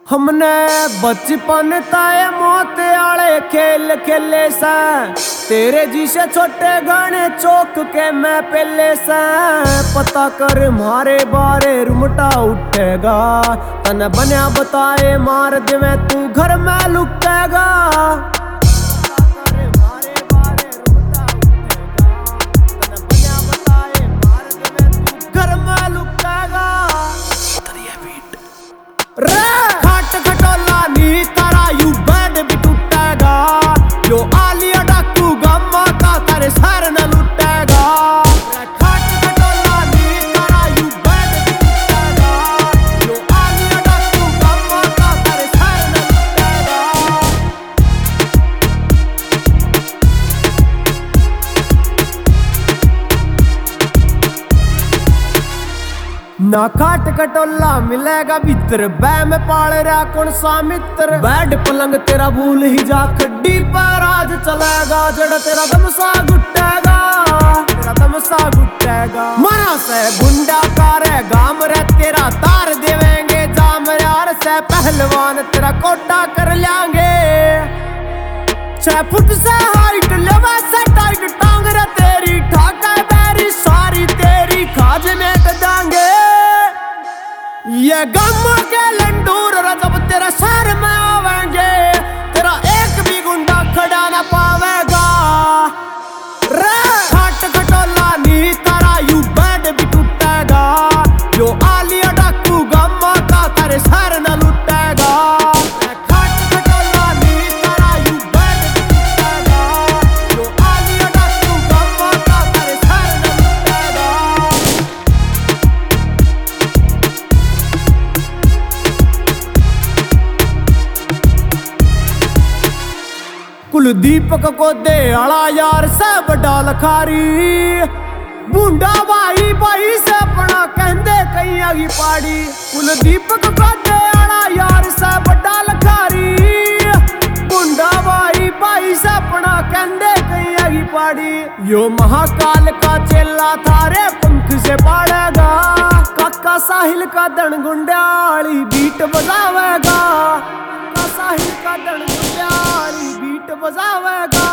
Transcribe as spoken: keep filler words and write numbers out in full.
हमने बचपन ताए मोते आले खेल खेले सा, तेरे जिसे छोटे गाने चौक के मैं पहले सा। पता कर मारे बारे रुमटा उठेगा, तने बन्या बताए मार देवे तू घर में लुटेगा। ना खाट कटोला मिलेगा भीतर, बै में पाल रहा कौन सा मित्र। बैड पलंग तेरा भूल ही जा, खड्डी पर आज चलेगा। जड़ तेरा दमसा गुटेगा, तेरा दमसा गुटेगा। मरा से गुंडा कारे गाम रे तेरा तार देवेंगे जाम यार से। पहलवान तेरा कोटा कर लेंगे, छह फुट से हाइट लेवा से टाइट। टांग रे तेरी ठाका बेरी सारी तेरी खाज में कदांगे। ये गम के लंडूर जब तेरा शहर में आवेंगे, तेरा एक भी गुंडा खड़ा ना पावेगा। रे खाट खटोला नी तारा यू बेड भी टूटेगा। जो आलिया डाकू गम का तेरे शहर न लुटेगा। खाट खटोला नी तारा यू बेड भी टूटेगा। जो आलिया डाकू गम का तेरे शहर न लुटेगा। कुलदीपक को दे आला यार से बड़ा लखारी। बूंडा भाई भाई से अपना कहंदे कहीं आगी पाड़ी। कुलदीपक को दे आला यार से बड़ा लखारी। बूंडा भाई भाई से अपना कहंदे कहीं आगी पाड़ी। यो महाकाल का चेला थारे पंख से पाड़ेगा। काका साहिल का दन गुंडाली बीट बजावेगा। काका साहिल का दन गुंडाली बीट बजावेगा।